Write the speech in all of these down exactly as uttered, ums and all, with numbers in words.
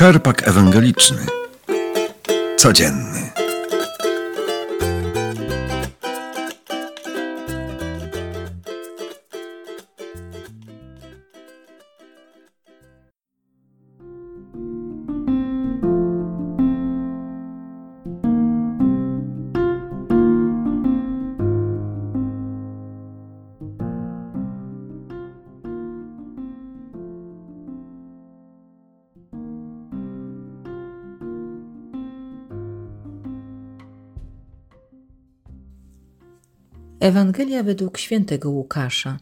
Czerpak ewangeliczny. Codzienny. Ewangelia według świętego Łukasza.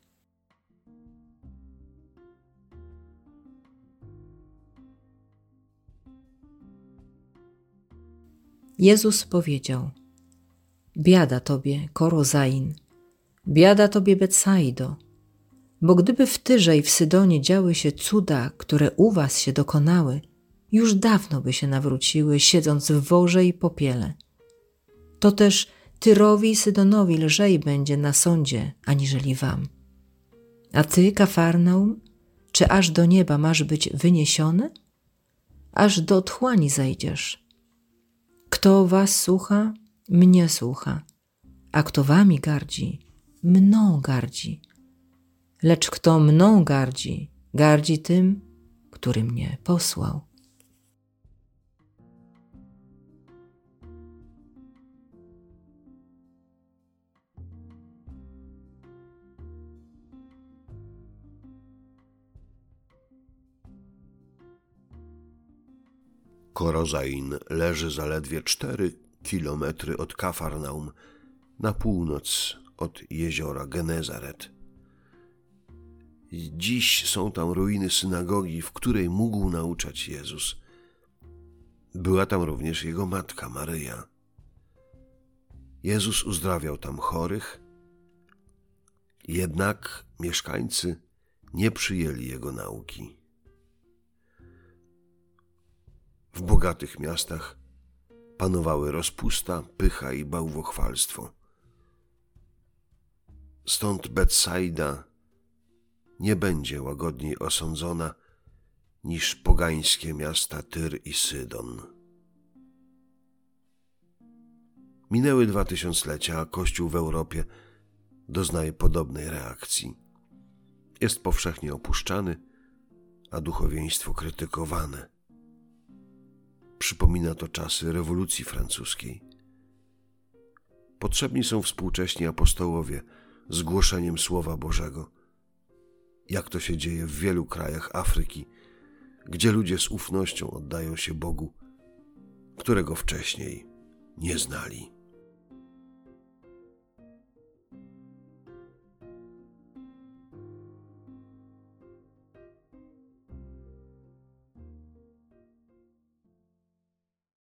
Jezus powiedział: Biada tobie, Korozain, biada tobie, Betsaido, bo gdyby w Tyrze i w Sydonie działy się cuda, które u was się dokonały, już dawno by się nawróciły, siedząc w worze i popiele. To też Tyrowi i Sydonowi lżej będzie na sądzie, aniżeli wam. A ty, Kafarnaum, czy aż do nieba masz być wyniesiony? Aż do otchłani zejdziesz. Kto was słucha, mnie słucha, a kto wami gardzi, mną gardzi. Lecz kto mną gardzi, gardzi tym, który mnie posłał. Korozain leży zaledwie cztery kilometry od Kafarnaum, na północ od jeziora Genezaret. Dziś są tam ruiny synagogi, w której mógł nauczać Jezus. Była tam również jego matka Maryja. Jezus uzdrawiał tam chorych, jednak mieszkańcy nie przyjęli jego nauki. W bogatych miastach panowały rozpusta, pycha i bałwochwalstwo. Stąd Betsaida nie będzie łagodniej osądzona niż pogańskie miasta Tyr i Sydon. Minęły dwa tysiąclecia, a Kościół w Europie doznaje podobnej reakcji. Jest powszechnie opuszczany, a duchowieństwo krytykowane. Przypomina to czasy rewolucji francuskiej. Potrzebni są współcześni apostołowie z głoszeniem Słowa Bożego, jak to się dzieje w wielu krajach Afryki, gdzie ludzie z ufnością oddają się Bogu, którego wcześniej nie znali.